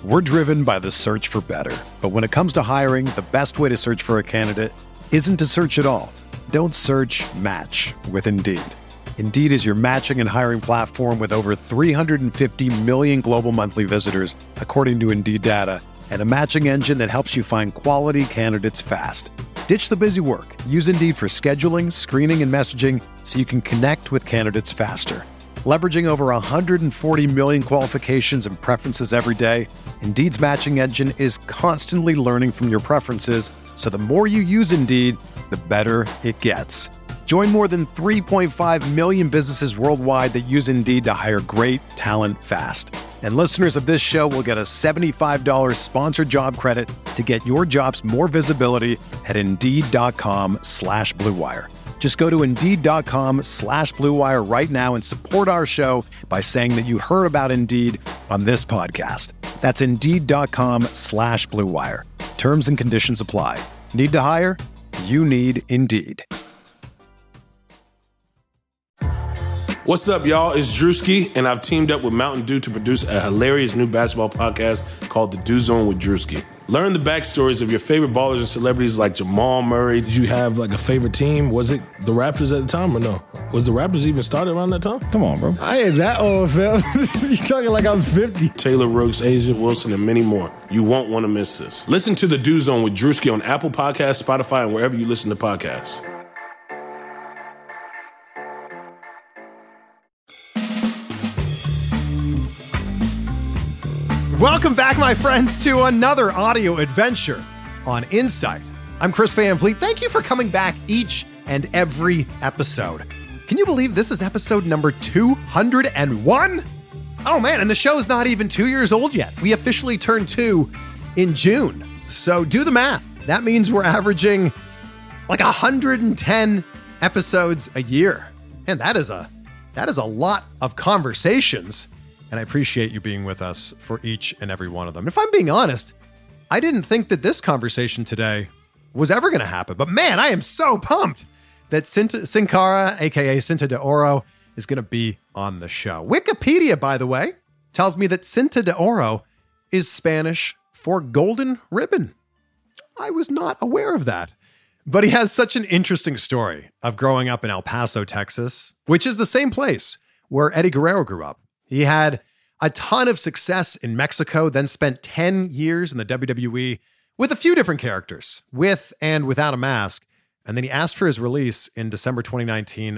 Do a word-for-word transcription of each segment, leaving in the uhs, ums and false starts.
We're driven by the search for better. But when it comes to hiring, the best way to search for a candidate isn't to search at all. Don't search, match with Indeed. Indeed is your matching and hiring platform with over three hundred fifty million global monthly visitors, according to Indeed data, and a matching engine that helps you find quality candidates fast. Ditch the busy work. Use Indeed for scheduling, screening, and messaging so you can connect with candidates faster. Leveraging over one hundred forty million qualifications and preferences every day, Indeed's matching engine is constantly learning from your preferences, so the more you use Indeed, the better it gets. Join more than three point five million businesses worldwide that use Indeed to hire great talent fast. And listeners of this show will get a seventy-five dollars sponsored job credit to get your jobs more visibility at Indeed.com slash Blue Wire. Just go to Indeed.com slash Blue Wire right now and support our show by saying that you heard about Indeed on this podcast. That's Indeed.com slash Blue Wire. Terms and conditions apply. Need to hire? You need Indeed. What's up, y'all? It's Drewski, and I've teamed up with Mountain Dew to produce a hilarious new basketball podcast called The Dew Zone with Drewski. Learn the backstories of your favorite ballers and celebrities like Jamal Murray. Did you have like a favorite team? Was it the Raptors at the time or no? Was the Raptors even started around that time? Come on, bro. I ain't that old, fam. You talking like I'm fifty. Taylor Rooks, Asia Wilson, and many more. You won't want to miss this. Listen to The Dew Zone with Drewski on Apple Podcasts, Spotify, and wherever you listen to podcasts. Welcome back, my friends, to another audio adventure on Insight. I'm Chris Van Vliet. Thank you for coming back each and every episode. Can you believe this is episode number two hundred one? Oh man, and the show's not even two years old yet. We officially turned two in June. So do the math. That means we're averaging like one hundred ten episodes a year. And that is a that is a lot of conversations. And I appreciate you being with us for each and every one of them. If I'm being honest, I didn't think that this conversation today was ever going to happen. But man, I am so pumped that Cinta, Sin Cara, a k a. Cinta de Oro, is going to be on the show. Wikipedia, by the way, tells me that Cinta de Oro is Spanish for golden ribbon. I was not aware of that. But he has such an interesting story of growing up in El Paso, Texas, which is the same place where Eddie Guerrero grew up. He had a ton of success in Mexico, then spent ten years in the W W E with a few different characters, with and without a mask. And then he asked for his release in December twenty nineteen,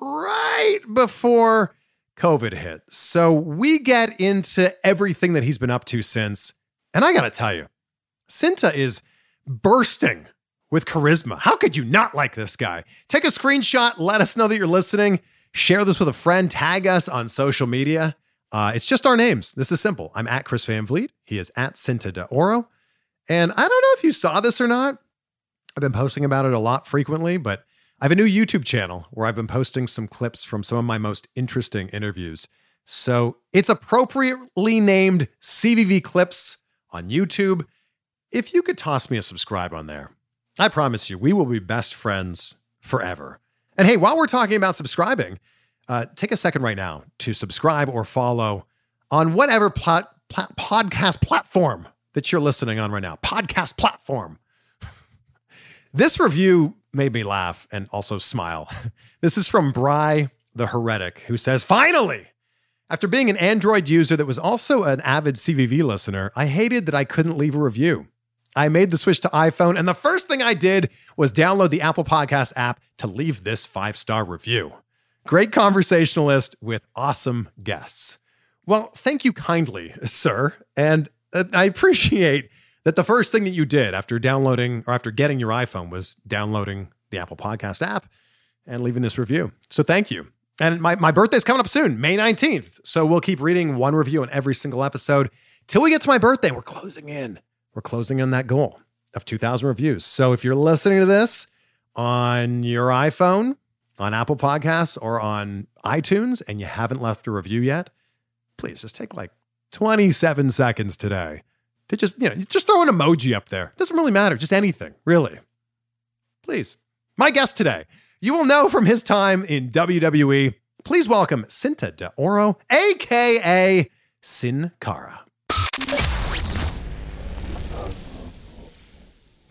right before COVID hit. So we get into everything that he's been up to since. And I got to tell you, Cinta is bursting with charisma. How could you not like this guy? Take a screenshot, let us know that you're listening. Share this with a friend. Tag us on social media. Uh, it's just our names. This is simple. I'm at Chris Van Vliet. He is at Cinta de Oro. And I don't know if you saw this or not. I've been posting about it a lot frequently, but I have a new YouTube channel where I've been posting some clips from some of my most interesting interviews. So it's appropriately named C V V Clips on YouTube. If you could toss me a subscribe on there, I promise you, we will be best friends forever. And hey, while we're talking about subscribing, uh, take a second right now to subscribe or follow on whatever plat- plat- podcast platform that you're listening on right now. Podcast platform. This review made me laugh and also smile. This is from Bry the Heretic, who says, finally, after being an Android user that was also an avid C V V listener, I hated that I couldn't leave a review. I made the switch to iPhone, and the first thing I did was download the Apple Podcast app to leave this five-star review. Great conversationalist with awesome guests. Well, thank you kindly, sir. And uh, I appreciate that the first thing that you did after downloading or after getting your iPhone was downloading the Apple Podcast app and leaving this review. So thank you. And my, my birthday's coming up soon, May nineteenth. So we'll keep reading one review on every single episode till we get to my birthday. We're closing in. We're closing in that goal of two thousand reviews. So if you're listening to this on your iPhone, on Apple Podcasts, or on iTunes, and you haven't left a review yet, please just take like twenty-seven seconds today to just, you know, just throw an emoji up there. It doesn't really matter. Just anything, really. Please. My guest today, you will know from his time in W W E. Please welcome Cinta de Oro, a k a. Sin Cara.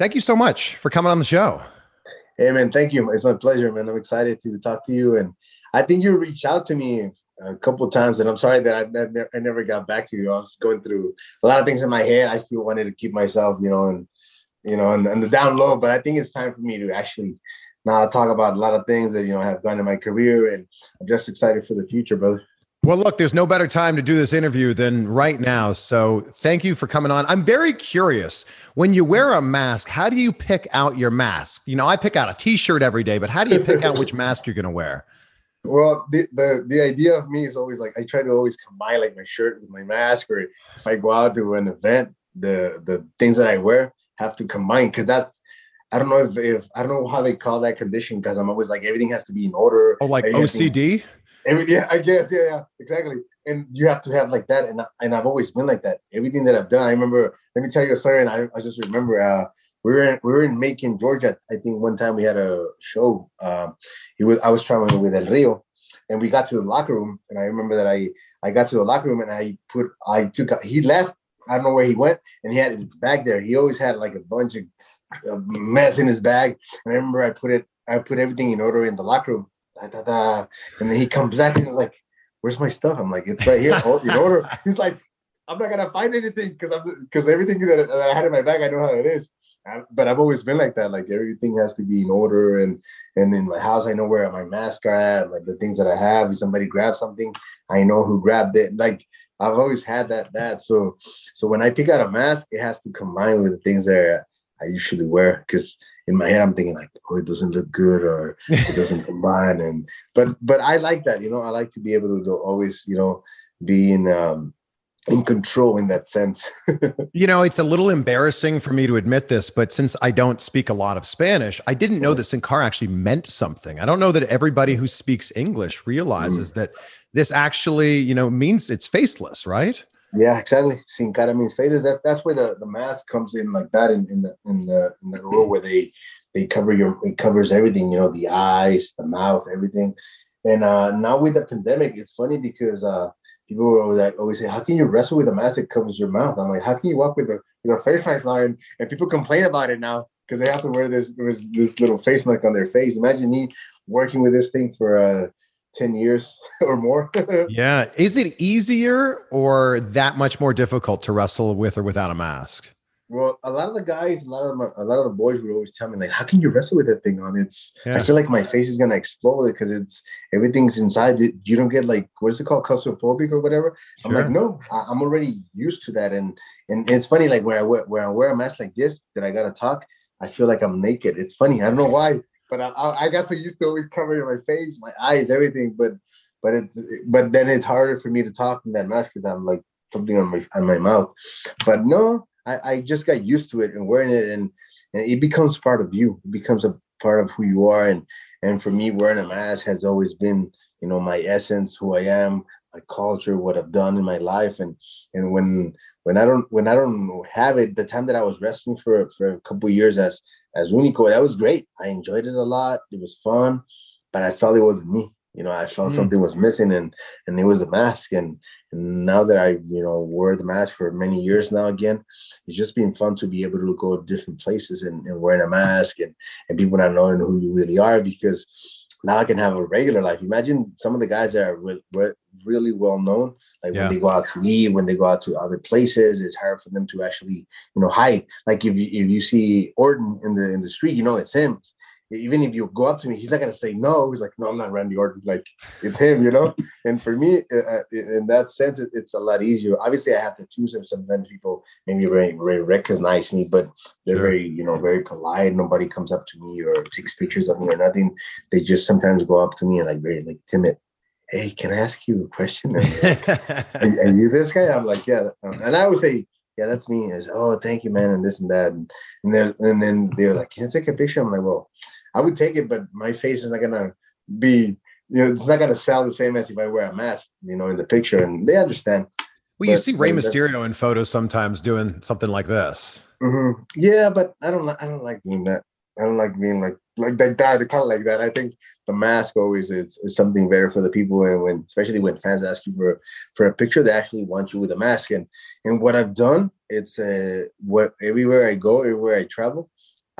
thank you so much for coming on the show. Hey, man, thank you. It's my pleasure, man. I'm excited to talk to you. And I think you reached out to me a couple of times, and I'm sorry that I, that I never got back to you. I was going through a lot of things in my head. I still wanted to keep myself, you know, and, you know, and, and the down low. But I think it's time for me to actually now talk about a lot of things that, you know, have gone in my career. And I'm just excited for the future, brother. Well, look, there's no better time to do this interview than right now. So thank you for coming on. I'm very curious. When you wear a mask, how do you pick out your mask? You know, I pick out a T-shirt every day, but how do you pick out which mask you're going to wear? Well, the, the the idea of me is always like, I try to always combine like my shirt with my mask, or if I go out to an event, the the things that I wear have to combine, because that's, I don't know if, if I don't know how they call that condition, because I'm always like, everything has to be in order. Oh, like O C D? Every, yeah, I guess. Yeah, yeah, exactly. And you have to have like that. And, and I've always been like that. Everything that I've done, I remember, let me tell you a story. And I, I just remember uh, we were in, we were in Macon, Georgia. I think one time we had a show. Um, he was, I was traveling with El Rio, and we got to the locker room. And I remember that I, I got to the locker room and I put, I took, he left. I don't know where he went. And he had his bag there. He always had like a bunch of uh, mess in his bag. And I remember I put it, I put everything in order in the locker room. Da, da, da. And then he comes back and he's like, "Where's my stuff?" I'm like, "It's right here in order." He's like, "I'm not gonna find anything because I'm because everything that I had in my bag, I know how it is." I, but I've always been like that. Like everything has to be in order, and and in my house, I know where my masks are at, like the things that I have. If somebody grabs something, I know who grabbed it. Like I've always had that. That so so when I pick out a mask, it has to combine with the things that I usually wear, because in my head, I'm thinking like, oh, it doesn't look good, or it doesn't combine. And but but I like that, you know. I like to be able to always, you know, be in um, in control in that sense. You know, it's a little embarrassing for me to admit this, but since I don't speak a lot of Spanish, I didn't know that Sin Cara actually meant something. I don't know that everybody who speaks English realizes mm. that this actually, you know, means it's faceless, right? Yeah, exactly. Sin cara means faceless. That's that's where the, the mask comes in, like that in, in the in the in the role where they they cover your it covers everything, you know, the eyes, the mouth, everything. And uh, now with the pandemic, it's funny because uh, people will always, like, always say, "How can you wrestle with a mask that covers your mouth?" I'm like, "How can you walk with a with a face mask now?" And, and people complain about it now because they have to wear this this this little face mask on their face. Imagine me working with this thing for uh, ten years or more. Yeah. Is it easier or that much more difficult to wrestle with or without a mask? Well, a lot of the guys, a lot of my, a lot of the boys would always tell me, like, "How can you wrestle with that thing on?" It's, yeah. I feel like my face is gonna explode because it's everything's inside. You don't get like, what is it called, claustrophobic or whatever. Sure. I'm like, no, I, I'm already used to that. And and it's funny, like when I wear when I wear a mask like this that I gotta talk, I feel like I'm naked. It's funny. I don't know why, but I, I, I got so used to always covering my face, my eyes, everything. But but it's but then it's harder for me to talk in that mask because I'm like something on my on my mouth. But no. I, I just got used to it and wearing it, and, and it becomes part of you. It becomes a part of who you are. And and for me, wearing a mask has always been, you know, my essence, who I am, my culture, what I've done in my life. And and when when I don't when I don't have it, the time that I was wrestling for for a couple of years as as Unico, that was great. I enjoyed it a lot. It was fun, but I felt it wasn't me. You know, I felt mm. something was missing, and and it was the mask. And, and now that I, you know, wore the mask for many years now again, it's just been fun to be able to go to different places and, and wearing a mask and, and people not knowing who you really are, because now I can have a regular life. Imagine some of the guys that are re- re- really well known, like yeah. when they go out to eat, when they go out to other places, it's hard for them to actually, you know, hide. Like if you, if you see Orton in the in the street, you know it's him. Even if you go up to me, he's not gonna say no. He's like, "No, I'm not Randy Orton." Like, it's him, you know. And for me, uh, in that sense, it, it's a lot easier. Obviously, I have to choose him. Sometimes people maybe very, very recognize me, but they're sure. very, you know, very polite. Nobody comes up to me or takes pictures of me or nothing. They just sometimes go up to me and like very like timid. "Hey, can I ask you a question?" And like, are, are you this guy? I'm like, "Yeah." And I always say, "Yeah, that's me." Is, "Oh, thank you, man," and this and that. And and then and then they're like, "Can I take a picture?" I'm like, "Well, I would take it, but my face is not gonna be, you know, it's not gonna sound the same as if I wear a mask, you know, in the picture." And they understand. Well, you but, see Rey Mysterio in photos sometimes doing something like this. Mm-hmm. Yeah, but I don't, I don't like doing that. I don't like being like like like that, kind of like that. I think the mask always is, is something better for the people, and when especially when fans ask you for for a picture, they actually want you with a mask. And and what I've done, it's uh, what everywhere I go, everywhere I travel,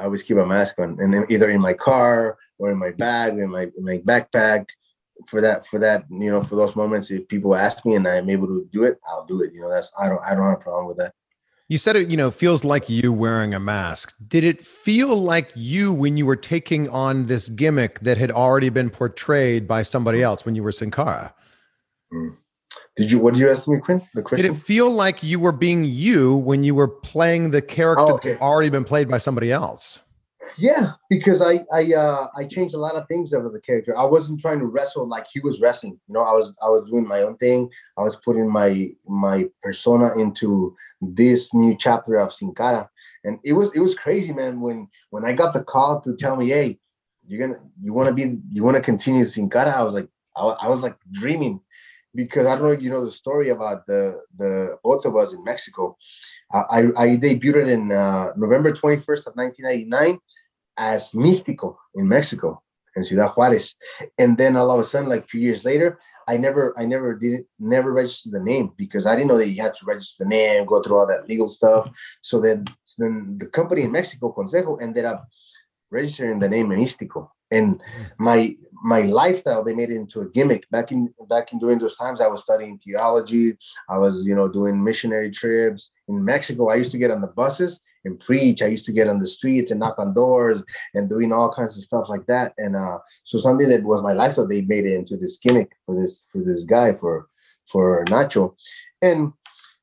I always keep a mask on, and then either in my car or in my bag, in my in my backpack. For that, for that, you know, for those moments, if people ask me and I'm able to do it, I'll do it. You know, that's I don't I don't have a problem with that. You said it, you know, feels like you wearing a mask. Did it feel like you when you were taking on this gimmick that had already been portrayed by somebody else when you were Sin Cara? Mm. Did you? What did you ask me, Quinn? The question. Did it feel like you were being you when you were playing the character Oh, okay. that had already been played by somebody else? Yeah, because I I uh I changed a lot of things over the character. I wasn't trying to wrestle like he was wrestling. You know, I was I was doing my own thing. I was putting my my persona into this new chapter of Sin Cara, and it was it was crazy, man. When when I got the call to tell me, hey, you're gonna you want to be you want to continue Sin Cara, I was like I, I was like dreaming, because I don't know if you know the story about the the both of us in Mexico. I I debuted in uh, November twenty-first of nineteen ninety-nine. As Místico in Mexico, in Ciudad Juárez, and then all of a sudden, like two years later, I never, I never did it, never registered the name, because I didn't know that you had to register the name, go through all that legal stuff. So then, so then the company in Mexico, Consejo, ended up registering the name Místico, and my my lifestyle, they made it into a gimmick. Back in back in during those times, I was studying theology. I was, you know, doing missionary trips in Mexico. I used to get on the buses and preach. I used to get on the streets and knock on doors and doing all kinds of stuff like that. And uh, so something that was my lifestyle, they made it into this gimmick for this for this guy for for Nacho, and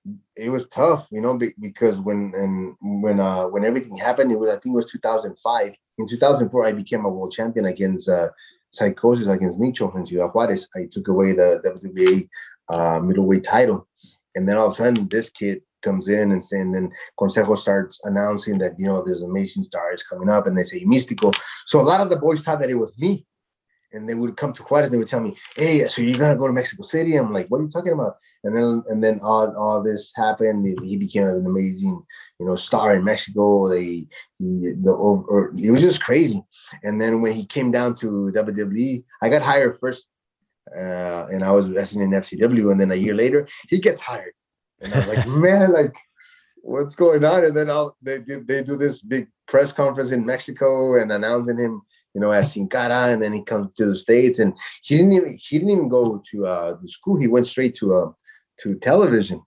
it was tough, you know, because when and when uh when everything happened, it was I think it was two thousand five. In two thousand four, I became a world champion against uh, Psychosis, against Nicho in Ciudad Juárez. I took away the W W E uh, middleweight title, and then all of a sudden, this kid comes in and saying, then Consejo starts announcing that, you know, there's amazing stars coming up, and they say Místico. So a lot of the boys thought that it was me, and they would come to Juárez and they would tell me, hey, so you're gonna go to Mexico City? I'm like, what are you talking about? And then and then all, all this happened. He became an amazing, you know, star in Mexico. They he, the or, it was just crazy. And then when he came down to W W E, I got hired first, uh, and I was wrestling in F C W. And then a year later, he gets hired, and I was like, man, like, what's going on? And then I'll, they they do this big press conference in Mexico and announcing him, you know, as Sin Cara, and then he comes to the States, and he didn't even he didn't even go to uh, the school. He went straight to uh, to television.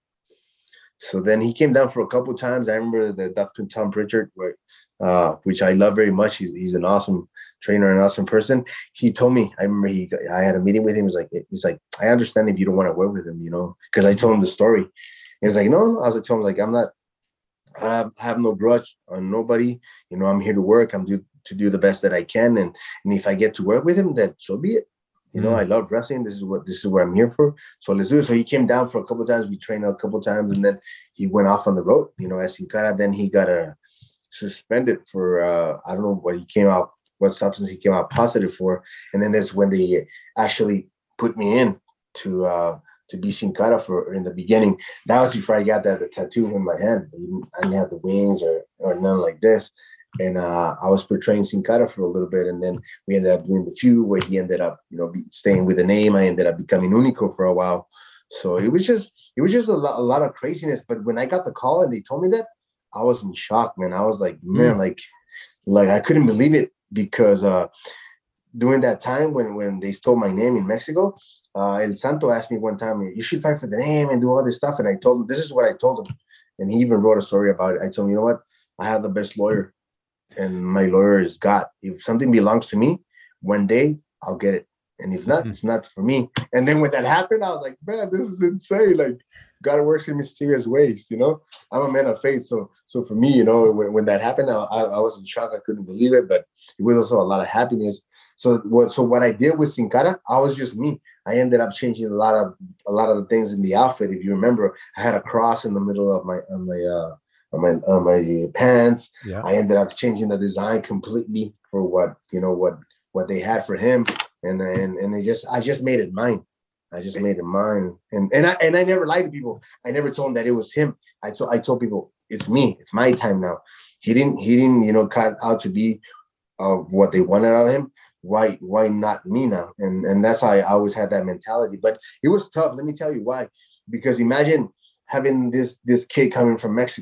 So then he came down for a couple of times. I remember the Doctor Tom Pritchard, where, uh, which I love very much. He's he's an awesome trainer, an awesome person. He told me, I remember he I had a meeting with him. He was like, he's like, I understand if you don't want to work with him, you know, because I told him the story. He was like, no, no. I was like, told him like, I'm not. I have, I have no grudge on nobody. You know, I'm here to work. I'm do to do the best that I can, and and if I get to work with him, then so be it. You know, mm. I love wrestling. This is what this is what I'm here for. So let's do it. So he came down for a couple of times. We trained a couple of times, and then he went off on the road. You know, as Sin Cara. Then he got uh, suspended for uh, I don't know what he came out, what substance he came out positive for. And then that's when they actually put me in to uh, to be Sin Cara for in the beginning. That was before I got that the tattoo in my hand. I didn't have the wings or or none like this. And uh, I was portraying Sin Cara for a little bit, and then we ended up doing the feud where he ended up, you know, be, staying with the name. I ended up becoming Unico for a while. So it was just, it was just a lot, a lot of craziness. But when I got the call and they told me that, I was in shock, man. I was like, man, mm. like, like I couldn't believe it, because uh, during that time when when they stole my name in Mexico, uh, El Santo asked me one time, you should fight for the name and do all this stuff. And I told him, this is what I told him, and he even wrote a story about it. I told him, you know what, I have the best lawyer. And my lawyer is God. If something belongs to me, one day I'll get it. And if not, mm-hmm. it's not for me. And then when that happened, I was like, man, this is insane. Like, God works in mysterious ways, you know? I'm a man of faith. So so for me, you know, when, when that happened, I, I was in shock. I couldn't believe it, but it was also a lot of happiness. So what so what I did with Sin Cara, I was just me. I ended up changing a lot of a lot of the things in the outfit. If you remember, I had a cross in the middle of my on my uh on my on my pants. Yeah. I ended up changing the design completely for what, you know, what what they had for him, and and and they just I just made it mine. I just made it mine, and and I and I never lied to people. I never told them that it was him. I told I told people it's me. It's my time now. He didn't he didn't you know cut out to be uh, what they wanted out of him. Why why not me now? And and that's how I always had that mentality. But it was tough. Let me tell you why. Because imagine having this this kid coming from Mexico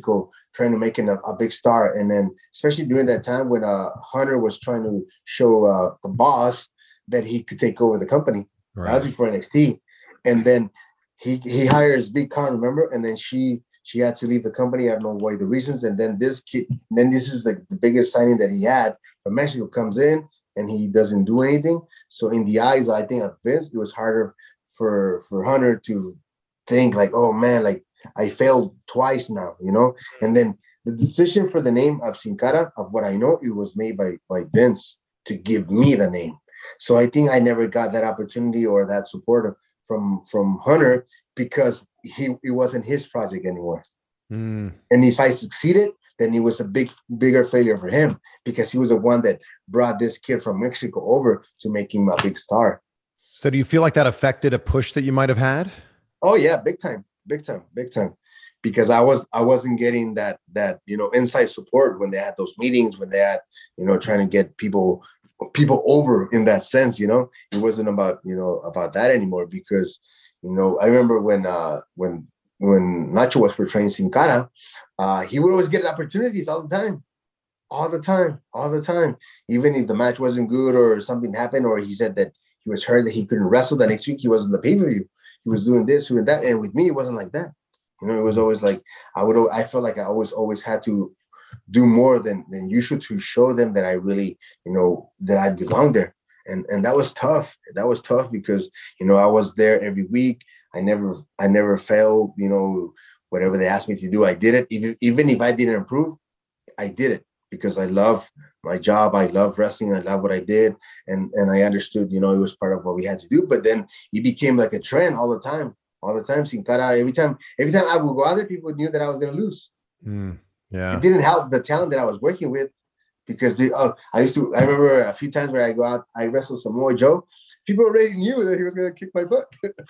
trying to make him a, a big star. And then especially during that time when uh, Hunter was trying to show uh, the boss that he could take over the company. Right. That was before N X T. And then he he hires Big Con, remember? And then she she had to leave the company. I don't know why the reasons. And then this kid, then this is like the biggest signing that he had from Mexico, comes in and he doesn't do anything. So in the eyes, I think, of Vince, it was harder for for Hunter to think like, oh man, like I failed twice now, you know? And then the decision for the name of Sin Cara, of what I know, it was made by, by Vince to give me the name. So I think I never got that opportunity or that support from, from Hunter because he it wasn't his project anymore. Mm. And if I succeeded, then it was a big, bigger failure for him because he was the one that brought this kid from Mexico over to make him a big star. So do you feel like that affected a push that you might have had? Oh yeah, big time, big time, big time. Because I was I wasn't getting that that you know inside support when they had those meetings, when they had you know trying to get people people over in that sense. You know, it wasn't about you know about that anymore. Because you know I remember when uh, when when Nacho was portraying Sin Cara, uh, he would always get opportunities all the time, all the time, all the time. Even if the match wasn't good or something happened, or he said that he was hurt that he couldn't wrestle the next week, he was in the pay per view. He was doing this, doing that, and with me, it wasn't like that. You know, it was always like I would. I felt like I always, always had to do more than than usual to show them that I really, you know, that I belong there. And and that was tough. That was tough because you know I was there every week. I never, I never failed. You know, whatever they asked me to do, I did it. Even even if I didn't improve, I did it because I love my job. I love wrestling. I love what I did, and and I understood. You know, it was part of what we had to do. But then it became like a trend all the time. All the time, Sin Cara. Every time, every time I would go out there, people knew that I was going to lose. Mm, yeah, it didn't help the talent that I was working with because they. Oh, I used to. I remember a few times where I go out, I wrestled Samoa Joe. People already knew that he was going to kick my butt,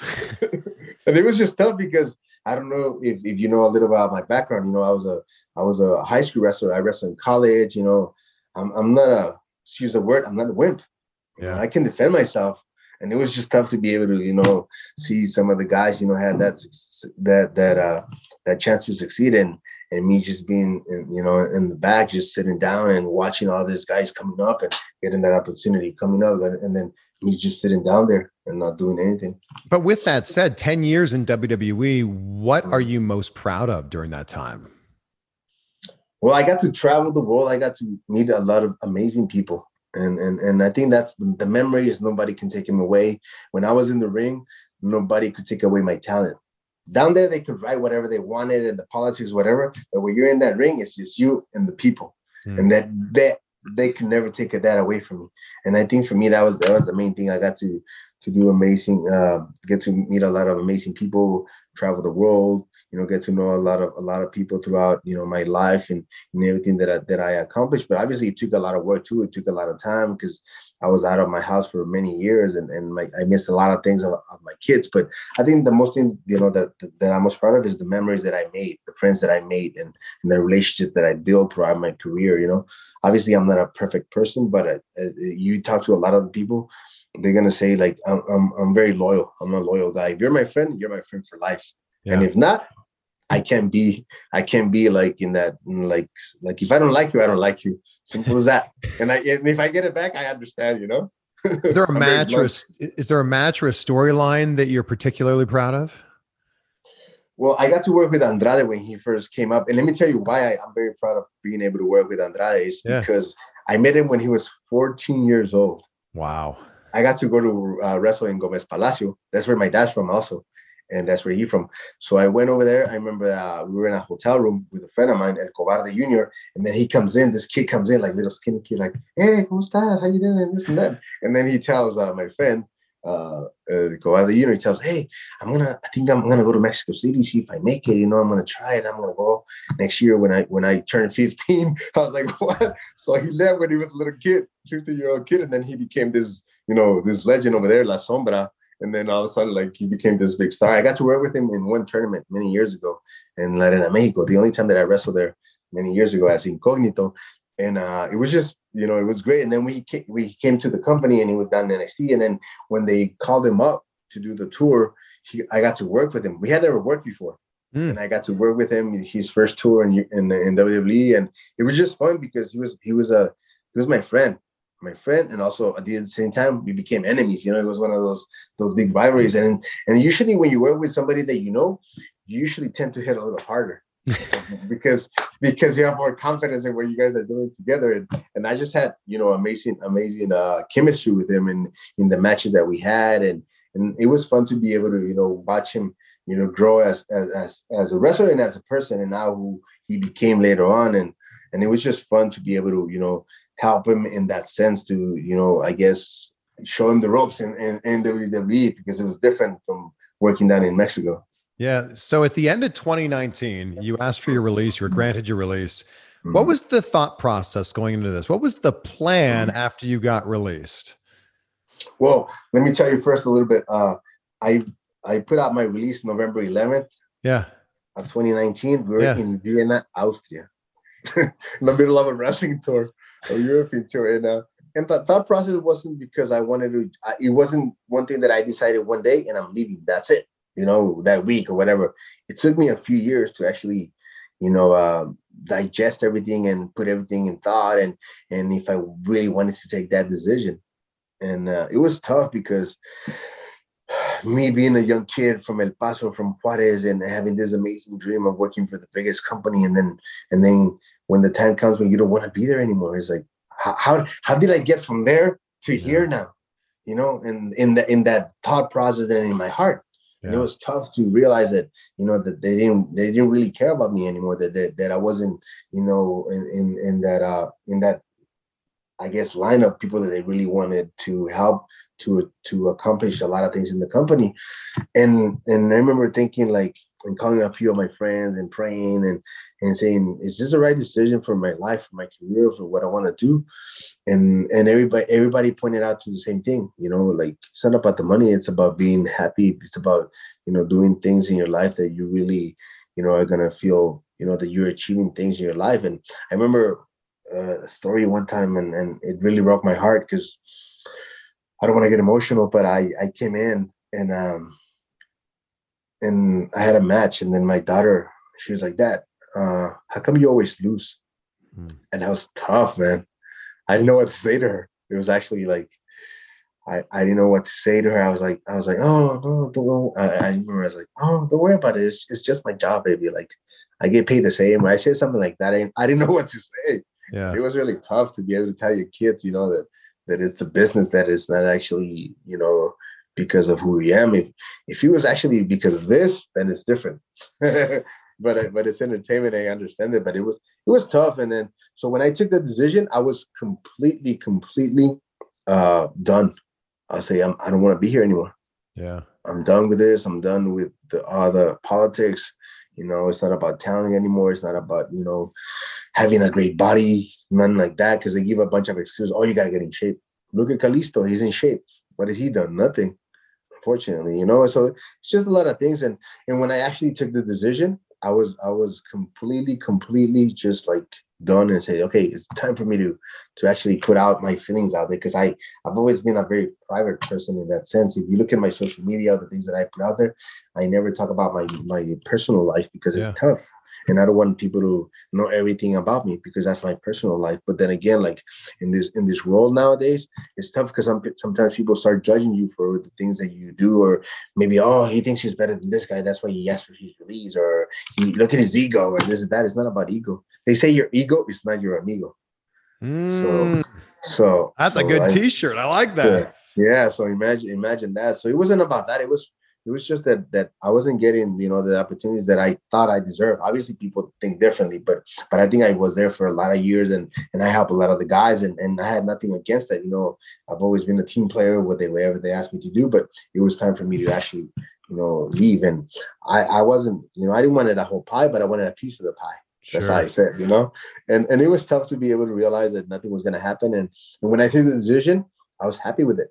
and it was just tough because I don't know if, if you know a little about my background. You know, I was a I was a high school wrestler. I wrestled in college. You know, I'm I'm not a excuse the word. I'm not a wimp. Yeah, you know, I can defend myself. And it was just tough to be able to, you know, see some of the guys, you know, had that that that uh that chance to succeed, and and me just being, in, you know, in the back, just sitting down and watching all these guys coming up and getting that opportunity coming up, and, and then me just sitting down there and not doing anything. But with that said, ten years in W W E, what are you most proud of during that time? Well, I got to travel the world. I got to meet a lot of amazing people. And and and I think that's the, the memory is nobody can take him away. When I was in the ring, nobody could take away my talent. Down there, they could write whatever they wanted and the politics, whatever. But when you're in that ring, it's just you and the people, mm. and that that they could never take that away from me. And I think for me, that was that was the main thing. I got to to do amazing, uh, get to meet a lot of amazing people, travel the world. You know, get to know a lot of a lot of people throughout, you know, my life and, and everything that I, that I accomplished. But obviously, it took a lot of work too. It took a lot of time because I was out of my house for many years, and and my, I missed a lot of things of, of my kids. But I think the most thing, you know, that that I'm most proud of is the memories that I made, the friends that I made, and, and the relationship that I built throughout my career. You know, obviously, I'm not a perfect person, but uh, uh, you talk to a lot of people, they're gonna say like I'm I'm I'm very loyal. I'm a loyal guy. If you're my friend, you're my friend for life. Yeah. And if not, I can't be, I can't be like in that, like, like if I don't like you, I don't like you. Simple as that. And I, and if I get it back, I understand, you know. Is there a match or is there a match or a storyline that you're particularly proud of? Well, I got to work with Andrade when he first came up, and let me tell you why I, I'm very proud of being able to work with Andrade is yeah. because I met him when he was fourteen years old. Wow. I got to go to uh, wrestle in Gomez Palacio. That's where my dad's from also. And that's where he's from. So I went over there. I remember uh, we were in a hotel room with a friend of mine, El Cobarde Junior And then he comes in, this kid comes in, like little skinny kid, like, hey, ¿cómo estás? How you doing? This and that. And then he tells uh, my friend, uh, uh, Cobarde Junior, he tells, hey, I'm going to, I think I'm going to go to Mexico City, see if I make it. You know, I'm going to try it. I'm going to go next year when I when I turn fifteen. I was like, what? So he left when he was a little kid, fifteen-year-old kid. And then he became this, you know, this legend over there, La Sombra. And then all of a sudden, like, he became this big star. I got to work with him in one tournament many years ago in La Arena Mexico, the only time that I wrestled there many years ago as Incognito. And uh, it was just, you know, it was great. And then we came, we came to the company and he was down in N X T. And then when they called him up to do the tour, he, I got to work with him. We had never worked before. Mm. And I got to work with him his first tour in, in in W W E, and it was just fun because he was he was a he was my friend, my friend, and also at the same time we became enemies. You know, it was one of those those big rivalries, and and usually when you work with somebody that you know, you usually tend to hit a little harder because because you have more confidence in what you guys are doing together, and and I just had you know amazing amazing uh, chemistry with him in in the matches that we had, and and it was fun to be able to you know watch him. You know, grow as, as as as a wrestler and as a person, and now who he became later on, and and it was just fun to be able to you know help him in that sense to you know I guess show him the ropes in, in, in W W E because it was different from working down in Mexico. Yeah. So at the end of twenty nineteen, you asked for your release. You were granted your release. Mm-hmm. What was the thought process going into this? What was the plan mm-hmm. after you got released? Well, let me tell you first a little bit. Uh, I. I put out my release November eleventh. Yeah. Of twenty nineteen. We were yeah. in Vienna, Austria, in the middle of a wrestling tour, a European tour. And uh, and the thought process wasn't because I wanted to. Uh, it wasn't one thing that I decided one day and I'm leaving. That's it. You know, that week or whatever. It took me a few years to actually, you know, uh, digest everything and put everything in thought. And and if I really wanted to take that decision, and uh, it was tough because. Me being a young kid from El Paso, from Juarez, and having this amazing dream of working for the biggest company, and then and then when the time comes when you don't want to be there anymore, it's like how how, how did I get from there to yeah. here now? You know, and in the in that thought process and in my heart, yeah. and it was tough to realize that you know that they didn't they didn't really care about me anymore. That that, that I wasn't you know in in, in that uh in that I guess line of people that they really wanted to help. to to accomplish a lot of things in the company. And and I remember thinking like and calling a few of my friends and praying and and saying, is this the right decision for my life, for my career, for what I want to do? And and everybody everybody pointed out to the same thing, you know, like it's not about the money, it's about being happy. It's about, you know, doing things in your life that you really, you know, are gonna feel, you know, that you're achieving things in your life. And I remember uh, a story one time and, and it really broke my heart because I don't want to get emotional, but I, I came in and um and I had a match, and then my daughter, she was like, Dad, uh, how come you always lose? Mm. And that was tough, man. I didn't know what to say to her. It was actually like I, I didn't know what to say to her. I was like, I was like, oh no, don't I, I remember I was like, oh, don't worry about it. It's, it's just my job, baby. Like I get paid the same. When I said something like that, I, I didn't know what to say. Yeah. It was really tough to be able to tell your kids, you know, that that it's a business, that it's not actually, you know, because of who we am. If if it was actually because of this, then it's different. but but it's entertainment. I understand it, but it was it was tough. And then so when I took the decision, I was completely completely uh, done. I'll say I'm, I don't want to be here anymore. Yeah, I'm done with this. I'm done with the all the politics. You know, it's not about talent anymore. It's not about, you know, having a great body, nothing like that, because they give a bunch of excuses. Oh, you got to get in shape. Look at Kalisto. He's in shape. What has he done? Nothing, unfortunately, you know. So it's just a lot of things. And and when I actually took the decision, I was I was completely, completely just like done and say, okay, it's time for me to to actually put out my feelings out there, because I I've always been a very private person in that sense. If you look at my social media, the things that I put out there, I never talk about my my personal life because yeah. it's tough, and I don't want people to know everything about me because that's my personal life. But then again, like in this in this world nowadays, it's tough because some, sometimes people start judging you for the things that you do, or maybe, oh, he thinks he's better than this guy, that's why he asked for his release, or he look at his ego, or this and that. It's not about ego. They say your ego is not your amigo. Mm. So, so that's so a good I, T-shirt. I like that. Yeah, yeah. So imagine, imagine that. So it wasn't about that. It was, it was just that that I wasn't getting, you know, the opportunities that I thought I deserved. Obviously, people think differently, but but I think I was there for a lot of years, and and I helped a lot of the guys, and and I had nothing against that. You know, I've always been a team player, what they whatever they asked me to do, but it was time for me to actually, you know, leave. And I I wasn't, you know, I didn't want that whole pie, but I wanted a piece of the pie. That's Sure. how I said, you know, and and it was tough to be able to realize that nothing was going to happen. And, and when I took the decision, I was happy with it.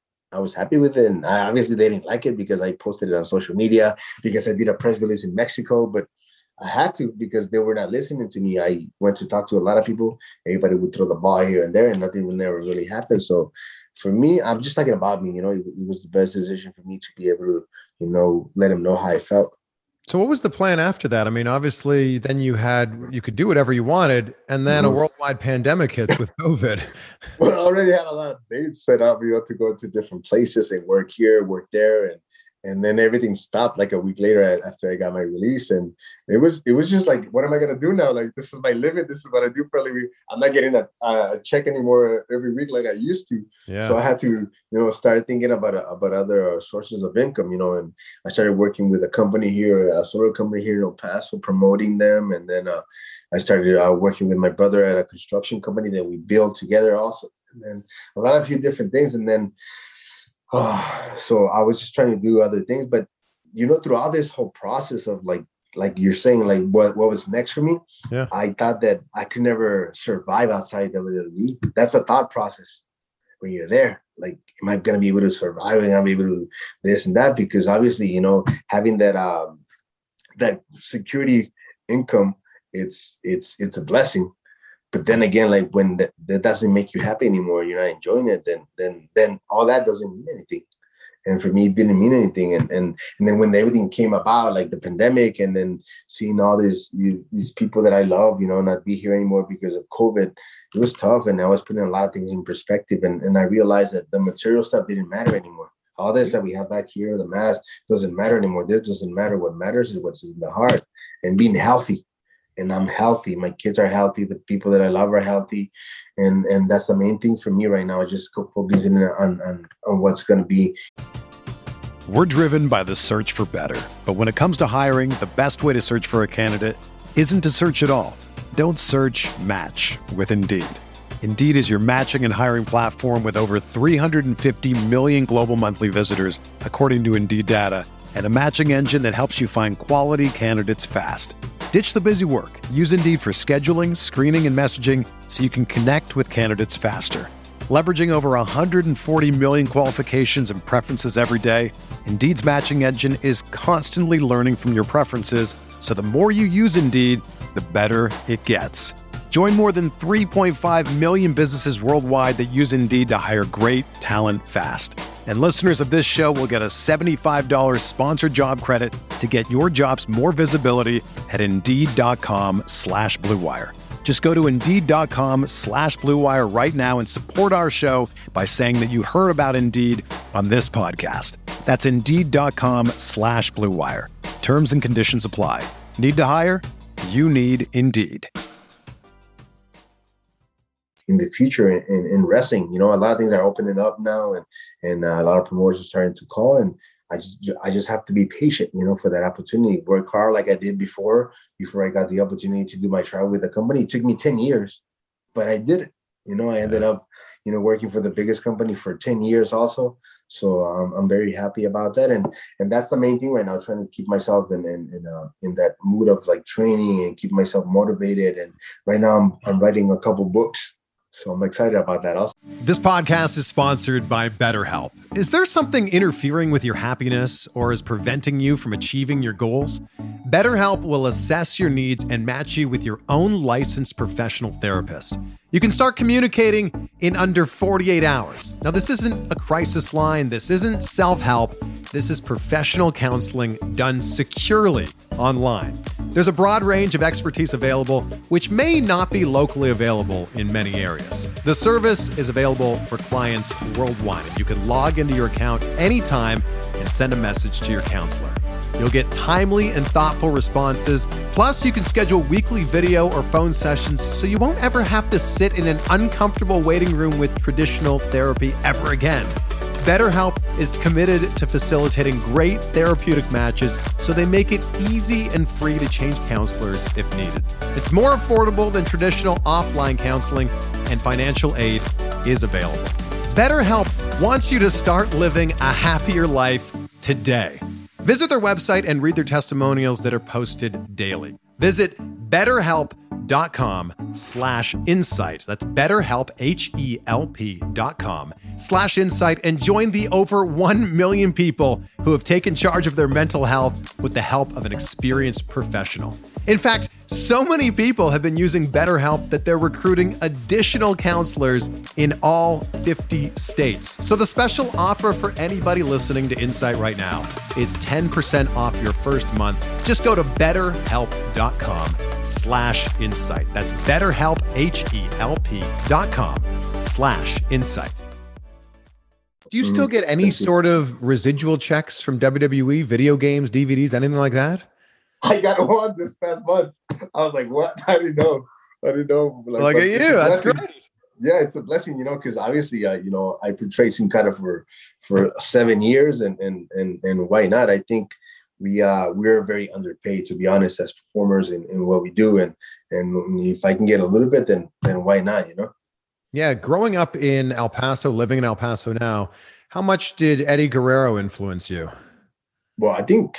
I was happy with it. And I, obviously they didn't like it because I posted it on social media, because I did a press release in Mexico, but I had to, because they were not listening to me. I went to talk to a lot of people. Everybody would throw the ball here and there, and nothing would never really happen. So for me, I'm just talking about me, you know, it, it was the best decision for me to be able to, you know, let them know how I felt. So what was the plan after that? I mean, obviously then you had, you could do whatever you wanted, and then mm-hmm. a worldwide pandemic hits with COVID. Well, I already had a lot of dates set up, you know, to go to different places and work here, work there. And And then everything stopped like a week later after I got my release. And it was it was just like, what am I going to do now? Like, this is my living. This is what I do for a living. I'm not getting a, a check anymore every week like I used to. Yeah. So I had to, you know, start thinking about about other sources of income, you know. And I started working with a company here, a solar company here in El Paso, promoting them. And then uh, I started uh, working with my brother at a construction company that we built together also. And then a lot of few different things. And then Oh, so I was just trying to do other things, but you know, throughout this whole process of like, like you're saying, like what, what was next for me? Yeah. I thought that I could never survive outside W W E. That's the thought process when you're there. Like, am I going to be able to survive? Am I going to be able to do this and that? Because obviously, you know, having that, um, that security income, it's, it's, it's a blessing. But then again, like when that, that doesn't make you happy anymore, you're not enjoying it, then then then all that doesn't mean anything. And for me, it didn't mean anything. And and and then when everything came about, like the pandemic, and then seeing all these you, these people that I love, you know, not be here anymore because of COVID, it was tough. And I was putting a lot of things in perspective. And, and I realized that the material stuff didn't matter anymore. All this that we have back here, the mask, doesn't matter anymore. This doesn't matter. What matters is what's in the heart and being healthy. And I'm healthy. My kids are healthy. The people that I love are healthy. And and that's the main thing for me right now. I just go focusing on, on, on what's going to be. We're driven by the search for better. But when it comes to hiring, the best way to search for a candidate isn't to search at all. Don't search, match with Indeed. Indeed is your matching and hiring platform with over three hundred fifty million global monthly visitors, according to Indeed data, and a matching engine that helps you find quality candidates fast. Ditch the busy work. Use Indeed for scheduling, screening, and messaging so you can connect with candidates faster. Leveraging over one hundred forty million qualifications and preferences every day, Indeed's matching engine is constantly learning from your preferences, so the more you use Indeed, the better it gets. Join more than three point five million businesses worldwide that use Indeed to hire great talent fast. And listeners of this show will get a seventy-five dollars sponsored job credit to get your jobs more visibility at Indeed.com slash Blue Wire. Just go to Indeed.com slash Blue Wire right now and support our show by saying that you heard about Indeed on this podcast. That's Indeed.com slash Blue Wire. Terms and conditions apply. Need to hire? You need Indeed. In the future in, in wrestling, you know, a lot of things are opening up now, and and uh, a lot of promoters are starting to call, and I just I just have to be patient, you know, for that opportunity. Work hard like I did before, before I got the opportunity to do my trial with the company. It took me ten years, but I did it. You know, I ended up, you know, working for the biggest company for ten years also. So um, I'm very happy about that, and and that's the main thing right now. Trying to keep myself in in in, uh, in that mood of like training and keep myself motivated. And right now I'm I'm writing a couple books. So I'm excited about that also. This podcast is sponsored by BetterHelp. Is there something interfering with your happiness or is preventing you from achieving your goals? BetterHelp will assess your needs and match you with your own licensed professional therapist. You can start communicating in under forty-eight hours. Now, this isn't a crisis line. This isn't self-help. This is professional counseling done securely online. There's a broad range of expertise available, which may not be locally available in many areas. The service is available for clients worldwide, and you can log into your account anytime and send a message to your counselor. You'll get timely and thoughtful responses. Plus, you can schedule weekly video or phone sessions so you won't ever have to sit in an uncomfortable waiting room with traditional therapy ever again. BetterHelp is committed to facilitating great therapeutic matches, so they make it easy and free to change counselors if needed. It's more affordable than traditional offline counseling, and financial aid is available. BetterHelp wants you to start living a happier life today. Visit their website and read their testimonials that are posted daily. Visit BetterHelp.com slash insight. That's BetterHelp, H E L P dot com slash insight, and join the over one million people who have taken charge of their mental health with the help of an experienced professional. In fact, so many people have been using BetterHelp that they're recruiting additional counselors in all fifty states. So the special offer for anybody listening to Insight right now is ten percent off your first month. Just go to betterhelp.com slash insight. That's betterhelp, H-E-L-P dot com slash insight. Do you still get any sort of residual checks from W W E, video games, D V Ds, anything like that? I got one this past month. I was like, what? I didn't know. I didn't know. Like, Look at you. That's great. Yeah, it's a blessing, you know, because obviously, uh, you know, I portrayed some kind of for for seven years, and and and and why not? I think we uh we're very underpaid, to be honest, as performers in, in what we do, and and if I can get a little bit, then then why not? You know. Yeah, growing up in El Paso, living in El Paso now, how much did Eddie Guerrero influence you? Well, I think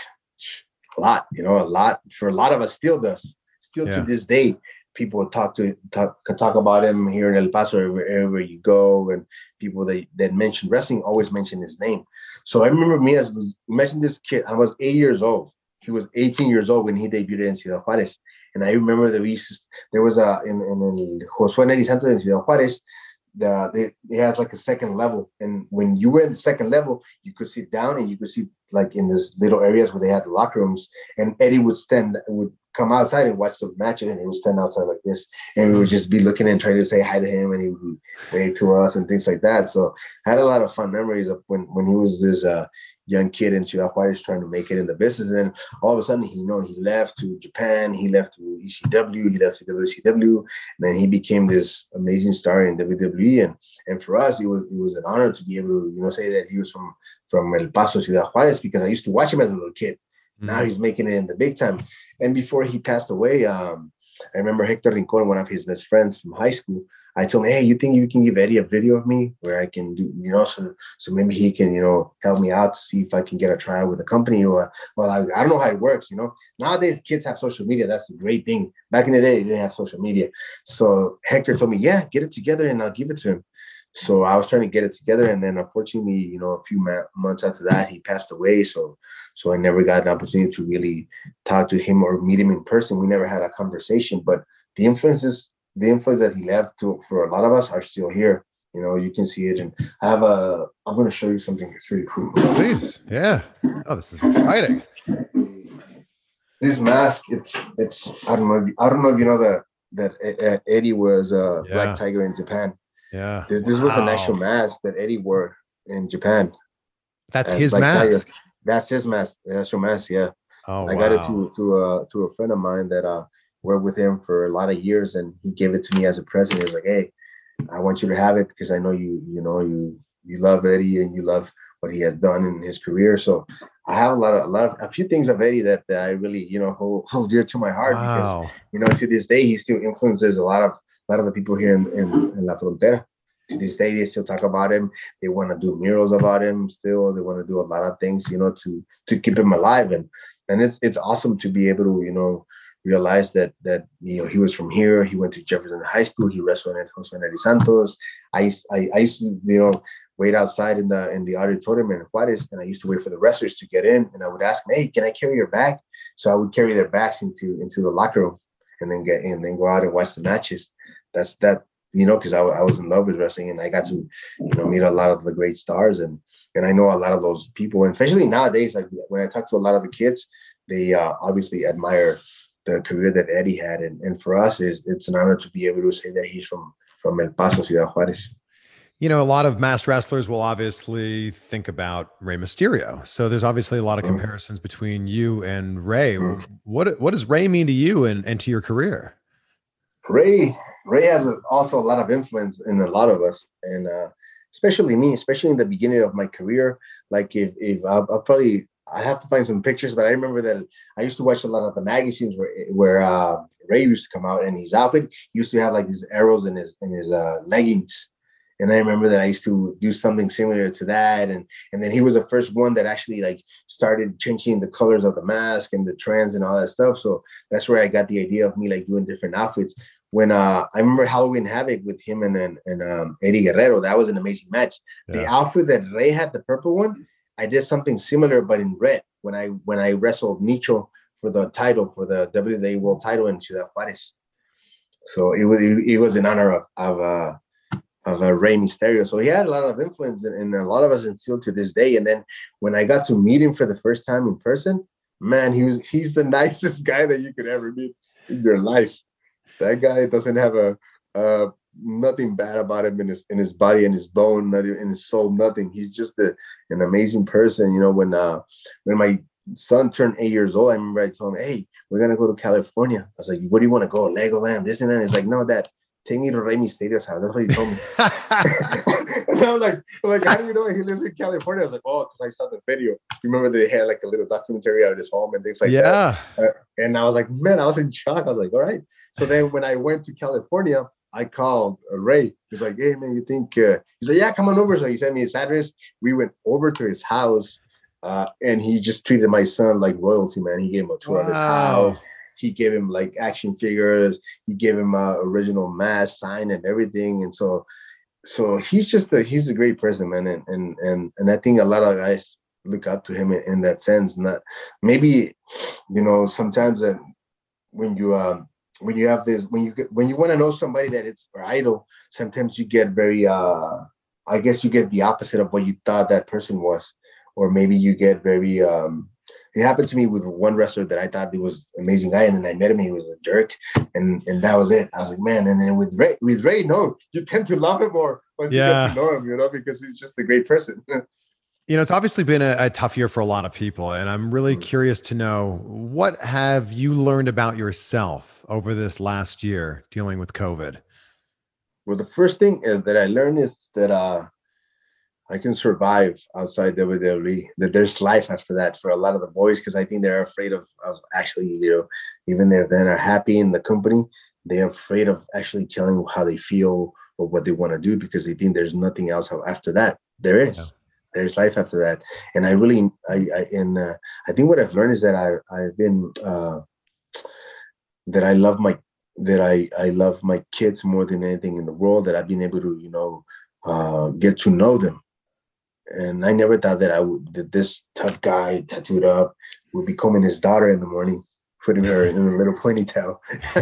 a lot, you know, a lot for a lot of us still does. Still yeah. to this day, people talk to talk talk about him here in El Paso, wherever you go, and people that, that mention wrestling always mention his name. So I remember me as imagine this kid. I was eight years old. He was eighteen years old when he debuted in Ciudad Juárez. And I remember that we used to, there was a, in, in, in Josué Neri Santos in Ciudad Juárez, the, they, it has like a second level. And when you were in the second level, you could sit down and you could see like in this little areas where they had the locker rooms. And Eddie would stand, would come outside and watch the matches, and he would stand outside like this. And we would just be looking and trying to say hi to him, and he would wave to us and things like that. So I had a lot of fun memories of when, when he was this, uh, young kid in Ciudad Juárez trying to make it in the business. And then all of a sudden, he, you know, he left to Japan, he left to E C W, he left to W C W, and then he became this amazing star in W W E. And and for us, it was it was an honor to be able to, you know, say that he was from, from El Paso, Ciudad Juárez, because I used to watch him as a little kid. Mm-hmm. Now he's making it in the big time. And before he passed away, um, I remember Hector Rincon, one of his best friends from high school, I told him, hey, you think you can give Eddie a video of me where I can do, you know, so so maybe he can, you know, help me out to see if I can get a trial with a company, or, well, I, I don't know how it works, you know. Nowadays, kids have social media. That's a great thing. Back in the day, they didn't have social media. So Hector told me, yeah, get it together and I'll give it to him. So I was trying to get it together. And then unfortunately, you know, a few ma- months after that, he passed away. So so I never got an opportunity to really talk to him or meet him in person. We never had a conversation, but the influences the influence that he left to for a lot of us are still here. You know, you can see it. And I have a, I'm going to show you something that's really cool. Please. Yeah. Oh, this is exciting. This mask, it's, it's, I don't know, if, I don't know if you know that, that Eddie was a yeah. Black Tiger in Japan. Yeah. This, this wow. was an actual mask that Eddie wore in Japan. That's his Black mask. Tiger. That's his mask. That's your mask. Yeah. Oh, I wow. got it to, to, uh, to a friend of mine that, uh, worked with him for a lot of years, and he gave it to me as a present. He was like, hey, I want you to have it because I know you, you know, you, you love Eddie and you love what he has done in his career. So I have a lot of, a lot of, a few things of Eddie that, that I really, you know, hold, hold dear to my heart wow. because, you know, to this day, he still influences a lot of, a lot of the people here in, in, in La Frontera. To this day, they still talk about him. They want to do murals about him still. They want to do a lot of things, you know, to, to keep him alive. And, and it's, it's awesome to be able to, you know, realized that that you know he was from here. He went to Jefferson High School. He wrestled at Josué Neri Santos. I used I, I used to you know wait outside in the in the auditorium in Juárez, and I used to wait for the wrestlers to get in, and I would ask them, hey, can I carry your bag? So I would carry their bags into into the locker room, and then get in, then go out and watch the matches. That's that you know because I, I was in love with wrestling, and I got to you know meet a lot of the great stars, and and I know a lot of those people, and especially nowadays, like when I talk to a lot of the kids, they uh, obviously admire the career that Eddie had. And, and for us, is it's an honor to be able to say that he's from, from El Paso, Ciudad Juárez. You know, a lot of masked wrestlers will obviously think about Rey Mysterio. So there's obviously a lot of comparisons mm-hmm. between you and Rey. Mm-hmm. What what does Rey mean to you and, and to your career? Rey, Rey has a, also a lot of influence in a lot of us. And uh, especially me, especially in the beginning of my career. Like if, if I'll, I'll probably, I have to find some pictures, but I remember that I used to watch a lot of the magazines where where uh, Rey used to come out, and his outfit used to have like these arrows in his in his uh, leggings. And I remember that I used to do something similar to that, and and then he was the first one that actually like started changing the colors of the mask and the trends and all that stuff. So that's where I got the idea of me like doing different outfits. When uh, I remember Halloween Havoc with him and and, and um, Eddie Guerrero, that was an amazing match. Yeah. The outfit that Rey had, the purple one, I did something similar, but in red when I when I wrestled Nicho for the title, for the W W E World Title in Ciudad Juarez. So it was it, it was in honor of of uh, of uh, Rey Mysterio. So he had a lot of influence, and, and a lot of us instilled to this day. And then when I got to meet him for the first time in person, man, he was he's the nicest guy that you could ever meet in your life. That guy doesn't have a uh, nothing bad about him in his in his body and his bone, not even in his soul, nothing. He's just a, an amazing person. You know, when uh when my son turned eight years old, I remember I told him, "Hey, we're gonna go to California." I was like, "Where do you want to go? Legoland, this and that." He's like, "No, Dad, take me to Rey Mysterio's house." That's what he told me. And I'm like, I'm like, how do you know he lives in California? I was like, oh, because I saw the video. Remember they had like a little documentary out of his home and things like yeah. that. Uh, and I was like, man, I was in shock. I was like, all right. So then when I went to California, I called uh, Ray. He's like, hey, man, you think? Uh... He's like, yeah, come on over. So he sent me his address. We went over to his house, uh, and he just treated my son like royalty, man. He gave him a tour wow. of his house. He gave him like action figures. He gave him a original mask, sign, and everything. And so, so he's just a he's a great person, man. And and and and I think a lot of guys look up to him in, in that sense. Not maybe, you know, sometimes that when you um when you have this when you get, when you want to know somebody that it's your idol, sometimes you get very uh I guess you get the opposite of what you thought that person was, or maybe you get very um. It happened to me with one wrestler that I thought he was an amazing guy, and then I met him, he was a jerk, and and that was it. I was like, man. And then with Ray, with Ray, no, you tend to love him more once yeah. you get to know him, you know, because he's just a great person. You know, it's obviously been a, a tough year for a lot of people, and I'm really mm-hmm. curious to know, what have you learned about yourself over this last year dealing with COVID? Well, the first thing that I learned is that uh, I can survive outside W W E, that there's life after that for a lot of the boys, because I think they're afraid of, of actually, you know, even if they're happy in the company, they're afraid of actually telling how they feel or what they want to do, because they think there's nothing else after that. There is. Yeah. There's life after that. And I really, I, I and uh, I think what I've learned is that I, I've been, uh, that I love my, that I, I love my kids more than anything in the world, that I've been able to, you know, uh, get to know them. And I never thought that I would, that this tough guy tattooed up would be combing his daughter in the morning, putting her in a little ponytail.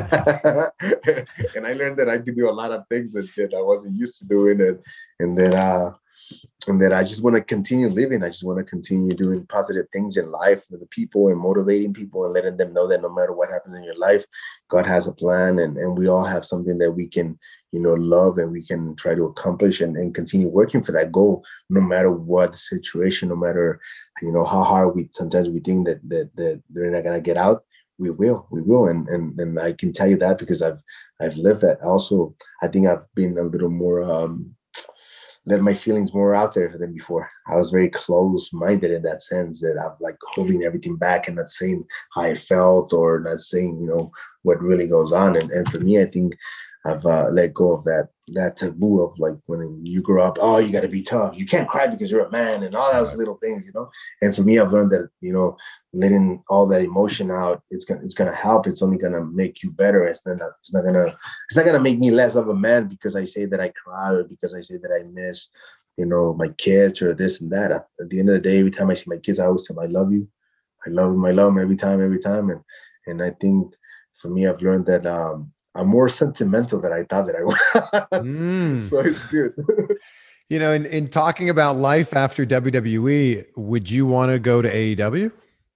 And I learned that I could do a lot of things that, that I wasn't used to doing, and and that uh, and that I just want to continue living. I just want to continue doing positive things in life with the people and motivating people and letting them know that no matter what happens in your life, God has a plan, and, and we all have something that we can, you know, love, and we can try to accomplish and, and continue working for that goal, no matter what the situation, no matter, you know, how hard we sometimes we think that that, that they're not gonna get out. We will, we will, and and and I can tell you that because I've I've lived that. Also, I think I've been a little more um, let my feelings more out there than before. I was very close-minded in that sense, that I'm like holding everything back and not saying how I felt, or not saying, you know, what really goes on. And and for me, I think I've uh, let go of that that taboo of like when you grow up, oh, you got to be tough. You can't cry because you're a man, and all those little things, you know. And for me, I've learned that, you know, letting all that emotion out, it's gonna it's gonna help. It's only gonna make you better. It's not it's not gonna it's not gonna make me less of a man because I say that I cry, or because I say that I miss, you know, my kids or this and that. At the end of the day, every time I see my kids, I always tell them I love you. I love them. I love them every time, every time. And and I think for me, I've learned that um, I'm more sentimental than I thought that I was. Mm. So it's good. You know, in, in talking about life after W W E, would you want to go to A E W?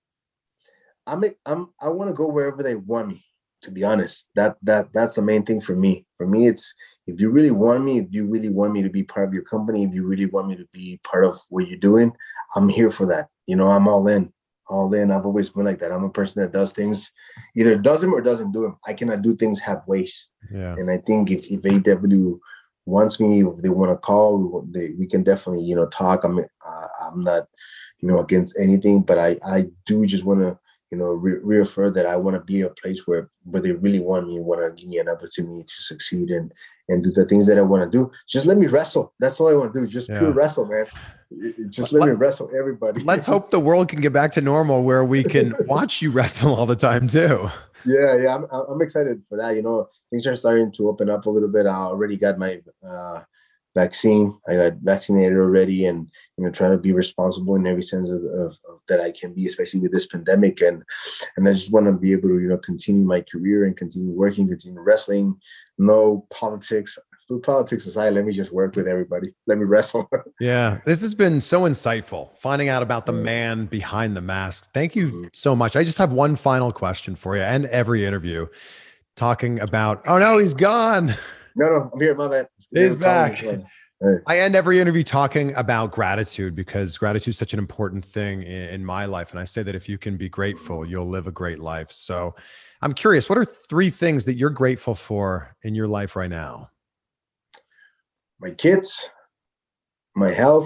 I'm I'm I want to go wherever they want me, to be honest. That that that's the main thing for me. For me, it's if you really want me, if you really want me to be part of your company, if you really want me to be part of what you're doing, I'm here for that. You know, I'm all in. All in. I've always been like that. I'm a person that does things, either does them or doesn't do them. I cannot do things halfway. Yeah. And I think if, if A E W wants me, if they want to call, they, we can definitely, you know, talk. I'm uh, I'm not, you know, against anything, but I, I do just want to, you know, re- reaffirm that I want to be a place where, where they really want me, want to give me an opportunity to succeed and and do the things that I want to do. Just let me wrestle. That's all I want to do. Just yeah. pure wrestle, man. Just let, let me wrestle everybody. Let's hope the world can get back to normal where we can watch you wrestle all the time too. Yeah, yeah, I'm I'm excited for that. You know, things are starting to open up a little bit. I already got my uh, vaccine. I got vaccinated already, and you know, trying to be responsible in every sense of, of, of that I can be, especially with this pandemic. And and I just want to be able to, you know, continue my career and continue working, continue wrestling. No politics. Put politics aside, let me just work with everybody. Let me wrestle. Yeah, this has been so insightful, finding out about the man behind the mask. Thank you so much. I just have one final question for you, and every interview, talking about, oh no, he's gone. No, no, I'm here, my man. He's back. Hey. I end every interview talking about gratitude, because gratitude is such an important thing in, in my life. And I say that if you can be grateful, you'll live a great life. So I'm curious, what are three things that you're grateful for in your life right now? My kids, my health,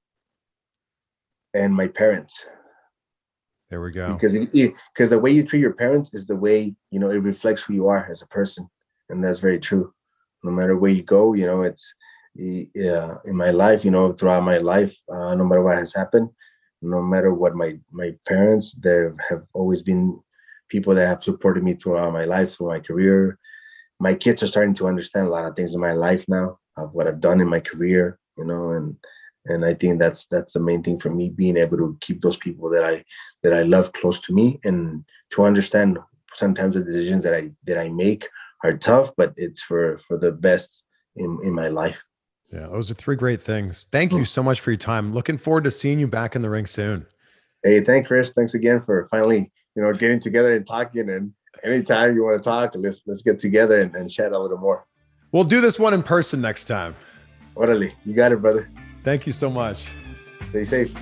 and my parents. There we go. Because because the way you treat your parents is the way, you know, it reflects who you are as a person. And that's very true. No matter where you go, you know, it's yeah, in my life, you know, throughout my life, uh, no matter what has happened, no matter what my, my parents, they have always been people that have supported me throughout my life, through my career. My kids are starting to understand a lot of things in my life now, of what I've done in my career, you know, and and I think that's that's the main thing for me, being able to keep those people that I that I love close to me, and to understand sometimes the decisions that I that I make are tough, but it's for for the best in in my life. Yeah, those are three great things. Thank you so much for your time. Looking forward to seeing you back in the ring soon. Hey, thanks, Chris. Thanks again for finally, you know, getting together and talking. And anytime you want to talk, let's let's get together and, and chat a little more. We'll do this one in person next time. Orale. You got it, brother. Thank you so much. Stay safe.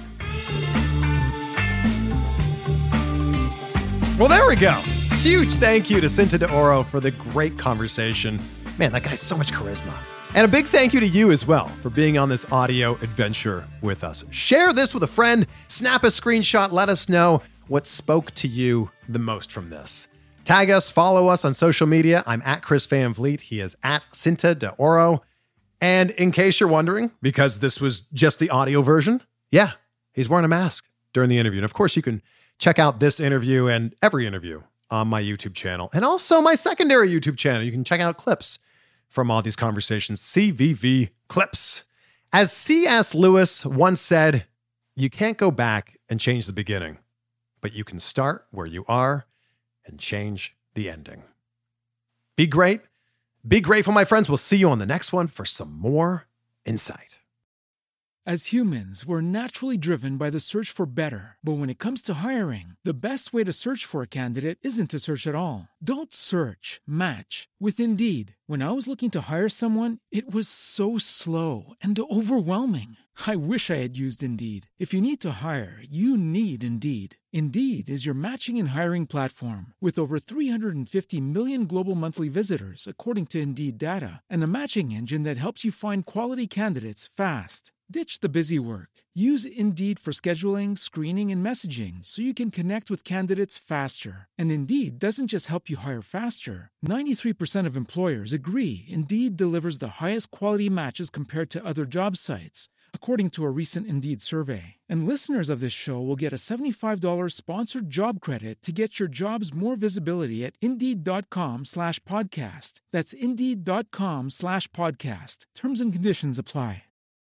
Well, there we go. Huge thank you to Cinta de Oro for the great conversation. Man, that guy's so much charisma. And a big thank you to you as well for being on this audio adventure with us. Share this with a friend, snap a screenshot, let us know what spoke to you the most from this. Tag us, follow us on social media. I'm at Chris Van Vliet. He is at Cinta de Oro. And in case you're wondering, because this was just the audio version, yeah, he's wearing a mask during the interview. And of course, you can check out this interview and every interview on my YouTube channel, and also my secondary YouTube channel. You can check out clips from all these conversations, C V V Clips. As C S Lewis once said, you can't go back and change the beginning, but you can start where you are and change the ending. Be great. Be grateful, my friends. We'll see you on the next one for some more insight. As humans, we're naturally driven by the search for better. But when it comes to hiring, the best way to search for a candidate isn't to search at all. Don't search, match with Indeed. When I was looking to hire someone, it was so slow and overwhelming. I wish I had used Indeed. If you need to hire, you need Indeed. Indeed is your matching and hiring platform with over three hundred fifty million global monthly visitors, according to Indeed data, and a matching engine that helps you find quality candidates fast. Ditch the busy work. Use Indeed for scheduling, screening, and messaging so you can connect with candidates faster. And Indeed doesn't just help you hire faster. ninety-three percent of employers agree Indeed delivers the highest quality matches compared to other job sites, according to a recent Indeed survey. And listeners of this show will get a seventy-five dollars sponsored job credit to get your jobs more visibility at Indeed.com slash podcast. That's Indeed.com slash podcast. Terms and conditions apply.